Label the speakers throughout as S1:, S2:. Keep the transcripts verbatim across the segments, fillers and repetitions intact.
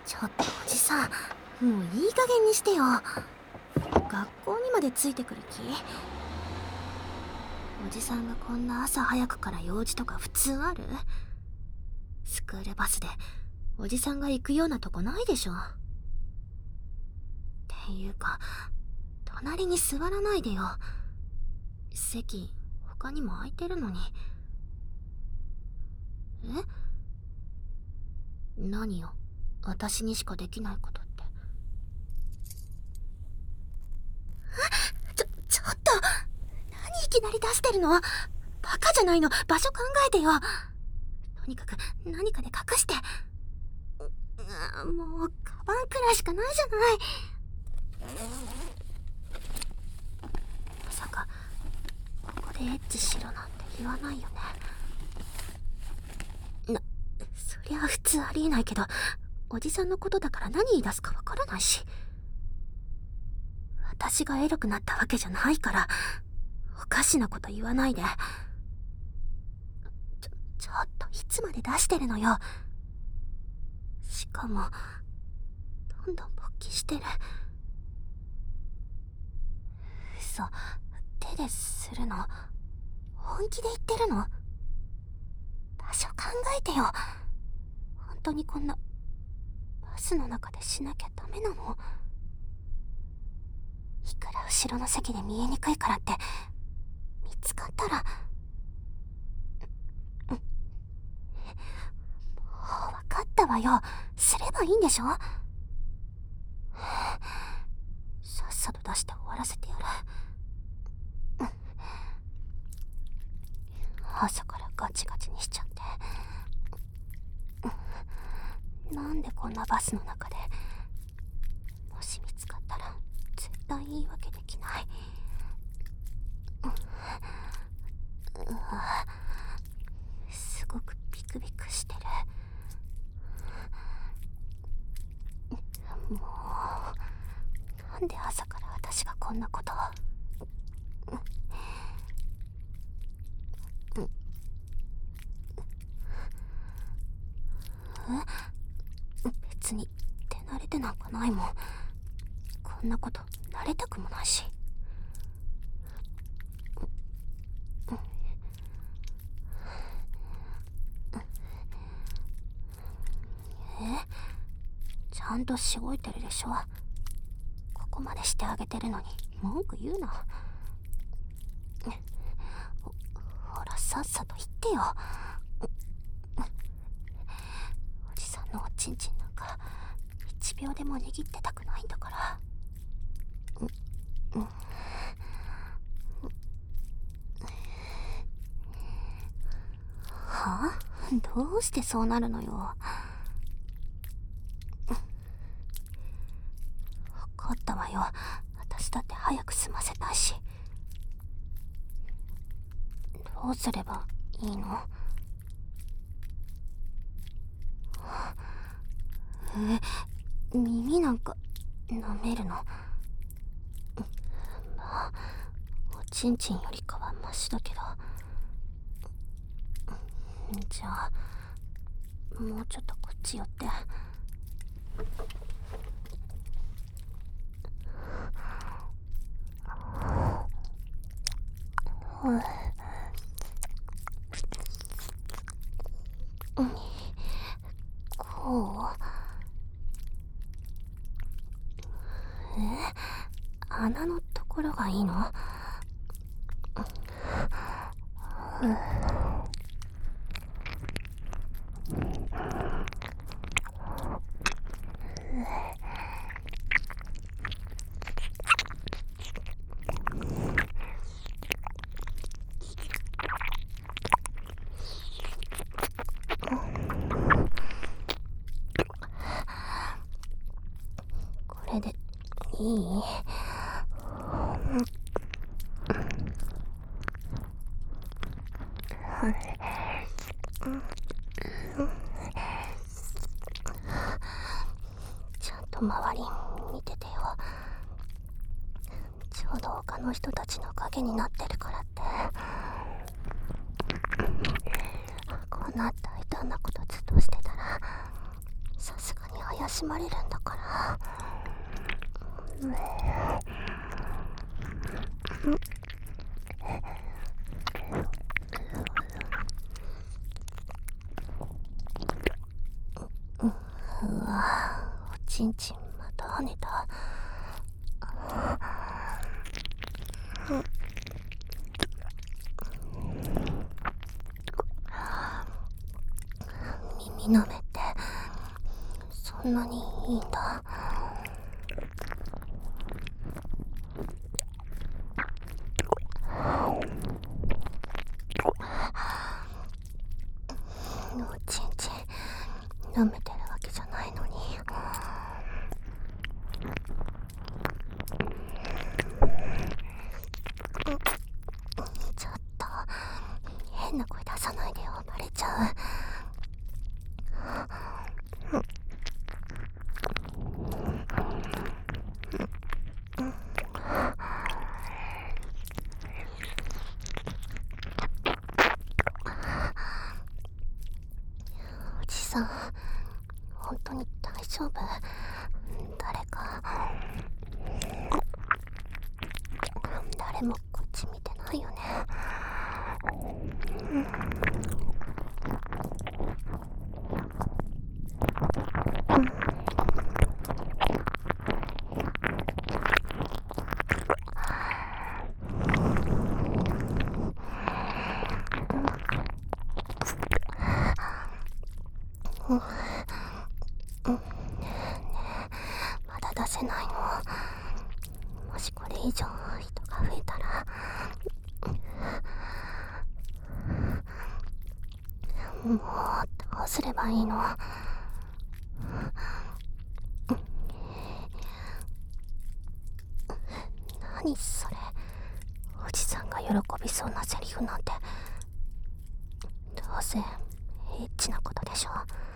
S1: ちょっとおじさん、もういい加減にしてよ。学校にまでついてくる気？おじさんがこんな朝早くから用事とか普通ある？スクールバスでおじさんが行くようなとこないでしょ。っていうか、隣に座らないでよ。席他にも空いてるのに。え？何よ、私にしかできないことって。ちょ、ちょっと、何いきなり出してるの？バカじゃないの、場所考えてよ。とにかく何かで隠して。う、もうカバンくらいしかないじゃない。まさかここでエッチしろなんて言わないよね。な、そりゃ普通ありえないけど、おじさんのことだから何言い出すかわからないし。私がエロくなったわけじゃないから、おかしなこと言わないで。ちょ、ちょっといつまで出してるのよ。しかも、どんどん勃起してる。嘘、手でするの？本気で言ってるの？場所考えてよ。本当にこんな、バスの中でしなきゃダメなの？いくら後ろの席で見えにくいからって、見つかったら、もう分かったわよ。すればいいんでしょ？さっさと出して終わらせてやる。朝からガチガチにしちゃって。なんでこんなバスの中で、もし見つかったら絶対言い訳できない。うわ、すごくビクビクしてる。もう、なんで朝から私がこんなことを。え？別に手慣れてなんかないもん。こんなこと慣れたくもないし。え？ちゃんとしごいてるでしょ。ここまでしてあげてるのに文句言うな。ほ、ほらさっさと言ってよ。おじさんのおちんちんなんか一秒でも握ってたくないんだから。う、うん、はあ？どうしてそうなるのよ。分かったわよ。私だって早く済ませたいし。どうすればいいの？え、耳なんか舐めるの？まあ、おちんちんよりかはマシだけど。じゃあもうちょっとこっち寄って。うん、こう？え？穴のところがいいの？うん、これでいい？ちゃんと周り見ててよ。ちょうど他の人たちの影になってるからって。こんな大胆なことずっとしてたらさすがに怪しまれるんだから。うん、うわ、おちんちんまた跳ねた。耳の目ってそんなにいいんだ。おちんちん舐めてるわけじゃないのに。ちょっと変な声出さないでよ、バレちゃう。おじさん、本当に大丈夫？誰か。誰もこっち見てないよね。うん、うん、まだ出せないの？もしこれ以上人が増えたら、もうどうすればいいの？何それ、おじさんが喜びそうなセリフなんて。どうせエッチなことでしょ。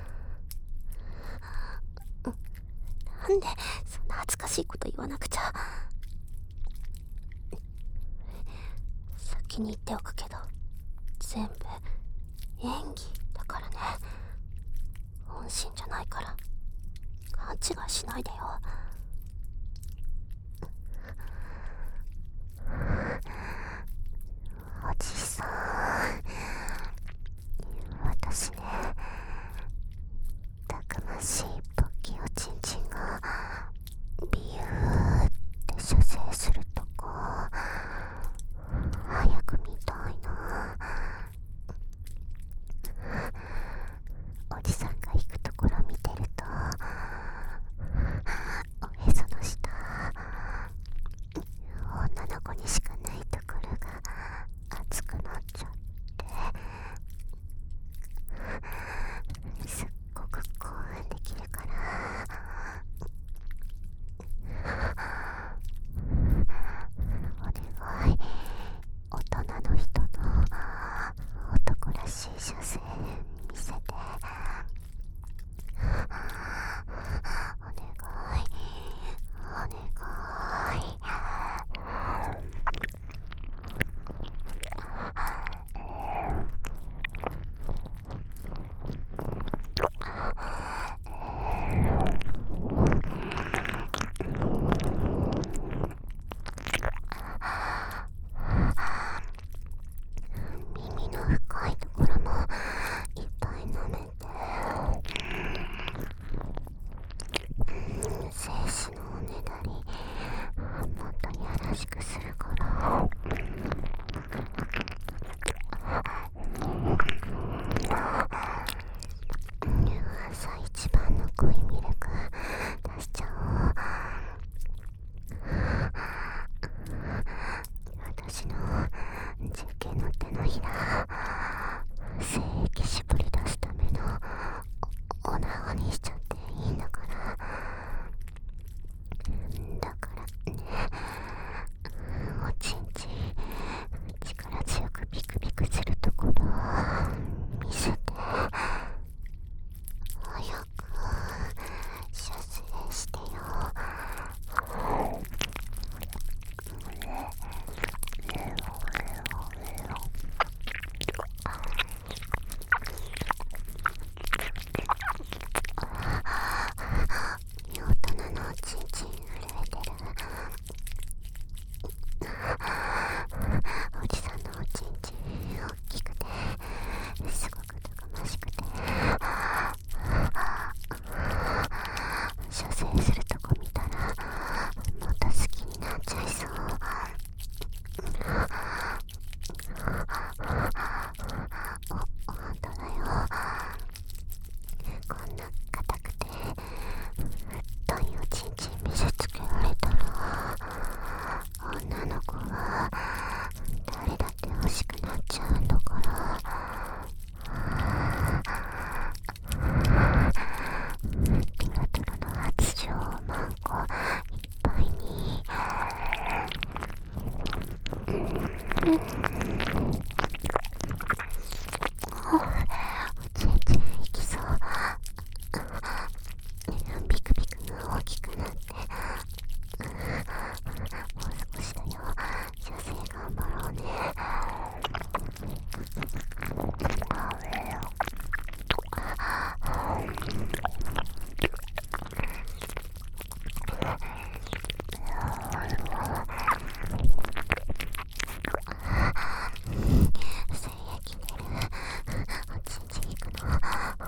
S1: なんでそんな恥ずかしいこと言わなくちゃ。先に言っておくけど、全部演技だからね。本心じゃないから勘違いしないでよ。おじさん、私ね、たくましいポッキーおちんちんがビューって射精するとこ早く見たいな。おじさんが行くところ見てると、おへその下、女の子にしかないところが熱くなっちゃって、すっごく興奮できるから。お願い、大人の人の男らしい射精見せて。お願い、お願い。耳の深いところもいっぱい舐めて、精子のおねだりもっとやらしくするから。朝一番の濃いミルク出しちゃおう。私の実験の手のひら、精液絞り出すためのお縄にしちゃっていいんだから。だからね、おちんちん力強くビクビクするところ見せて。早く射精してよ。 ちんちんいきそう。ビクビクが大きくなって、もう少しだよ。射精頑張ろうね。精液出る。おちんちんいくの。やっ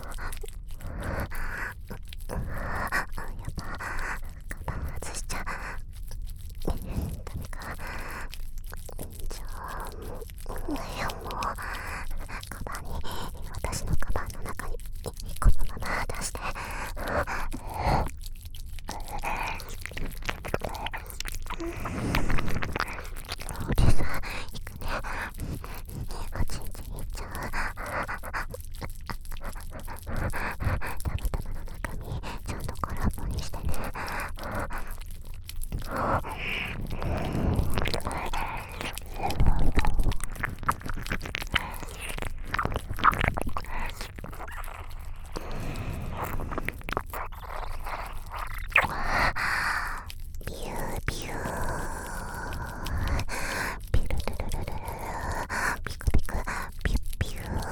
S1: ぱカバン外しちゃダメか。じゃあもう、いやもうカバンに、私のカバンの中にこのまま出して。おじさんいくね。おちんちんいっちゃう。たまたまの中身ちゃんと空っぽにしてね。ビュービューピルルルルルルピクピクピュッピュー。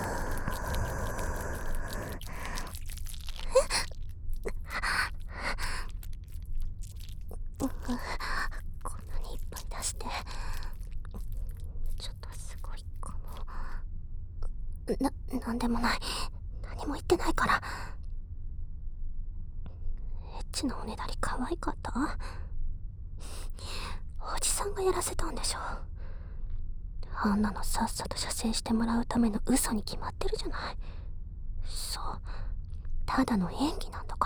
S1: こんなにいっぱい出してちょっとすごいかも。な、なんでもない。何も言ってないから。エッチなおねだり可愛かった？おじさんがやらせたんでしょ。あんなのさっさと射精してもらうための嘘に決まってるじゃない。そう、ただの演技なんだから。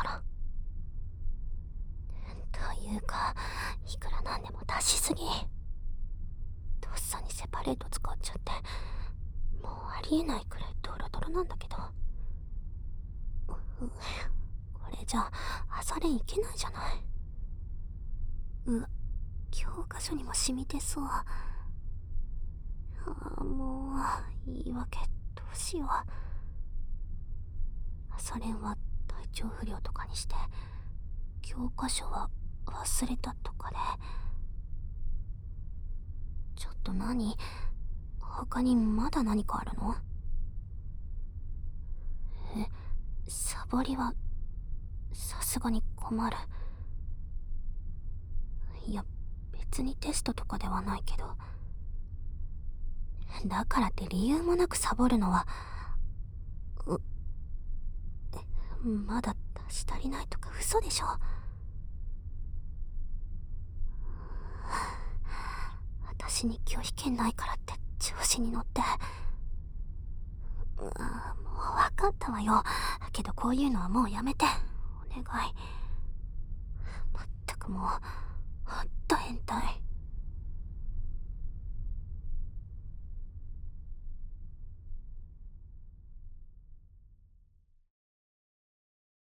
S1: というか、いくらなんでも出しすぎ。とっさにセパレート使っちゃって、もうありえないくらいドロドロなんだけど。うこれじゃ朝練いけないじゃない。うわ、教科書にも染みてそう。ああ、もう言い訳どうしよう。朝練は体調不良とかにして、教科書は忘れたとかで。ちょっと何？他にまだ何かあるの？え、サボりはさすがに困る。いや、別にテストとかではないけど。だからって理由もなくサボるのは、う、まだ出し足りないとか嘘でしょ。私に拒否権ないからって調子に乗って。あ、もう分かったわよ。けどこういうのはもうやめて。お願い。まったくもう、ほんと変態。